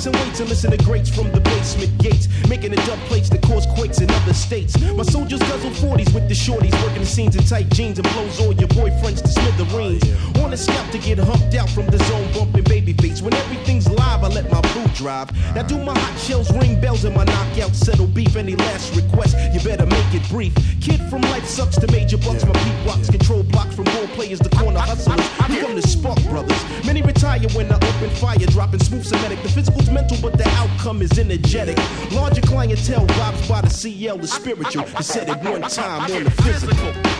Lifting weights and listen to greats from the basement gates, making the dub plates that cause quakes in other states. My soldiers guzzle 40s with the shorties, working the scenes in tight jeans and blows all your boyfriends to smithereens. On the scalp to get humped out from the zone, bumping baby face. When everything's live, I let my boot drive. Now do my hot shells ring bells and my knockout settle beef. Any last request, you better make it brief. Kid from life sucks to major bucks. My beat rocks, control blocks from role players to corner hustlers. We come to spark brothers. Many retire when I open fire, dropping smooth Semitic. The physical's mental, but the outcome is energetic. Larger clientele vibes by the CL, the spiritual. It said it one time on the physical.